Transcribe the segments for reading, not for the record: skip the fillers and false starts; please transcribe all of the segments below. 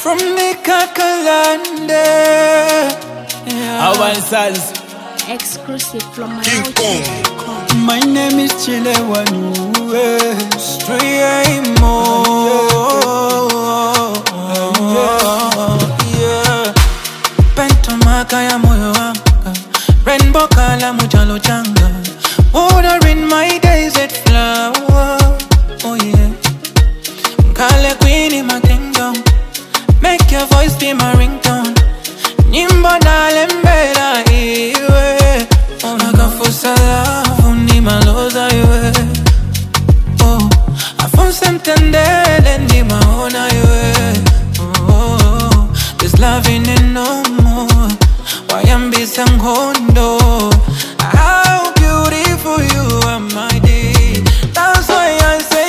from the Kakalande. Our sons. Exclusive from King Kong. My name is Chilewanue. Striemo. Pentomaka ya moyo wanga. Rainbow kala mujalo changa. Water in my days at flower. Oh yeah. Kale queen in my kingdom. Make your voice be my ringtone. Nyimbo na lembela iwe. Nakafusa love ni maloza iwe. Oh, afonse mtendele ni maona iwe. Oh, this loving ain't no more. Wayambisa ngondo. How beautiful you are, my dear. That's why I say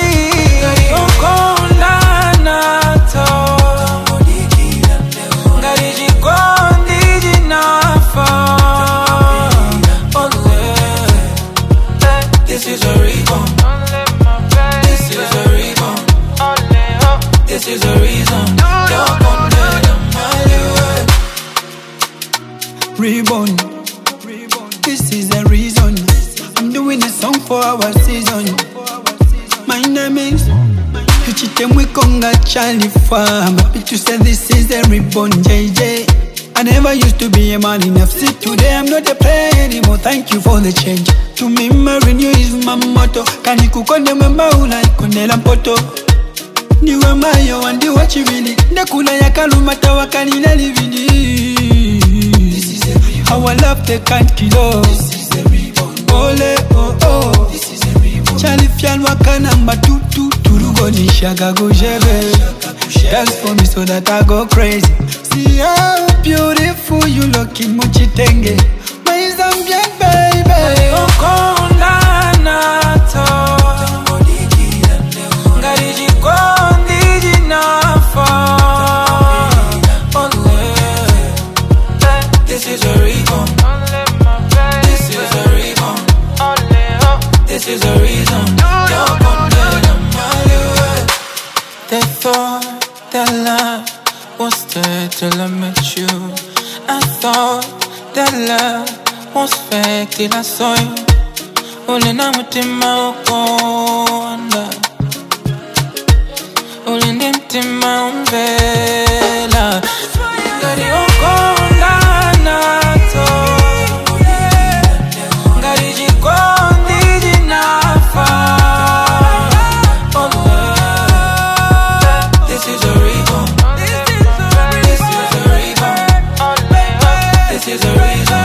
this is a reborn. This is a reason. Reborn. This is a reason. I'm doing a song for our season. My name is Chitemwikonga Charlie Farm. Happy to say this is a reborn. JJ. I never used to be a man enough. See, today I'm not a player anymore. Thank you for the change. To me, marrying you is my motto. Kani kukonde mwemba unaikonde la mpoto. Niwe mayo wandi wachivili. Nekula ya kalumata wakani na lividi. Our love they can't kill us. This is a reborn. Ole oh oh. This is a reborn. Charlie Fian wakana matutu. Turugo ni shaka kujebe. Dance for me so that I go crazy. See how beautiful you look in Mochitenge. My Zambian baby. Okonda nato. Ngariji kondi jinafa. This is a reborn. This is a reborn. This is a reason. They thought that love was dead till I met you. I thought that love was fake till I saw you. Only now mutima ukonda. Only mutima umbela. Ngari ukonda nato. Ngari jikondi jinafa. This is a reborn. This is a reborn. This is a reason.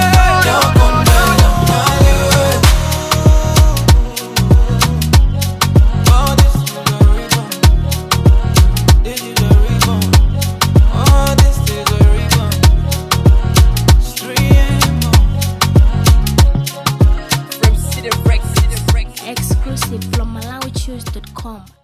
Exclusive from MalawiChoose.com.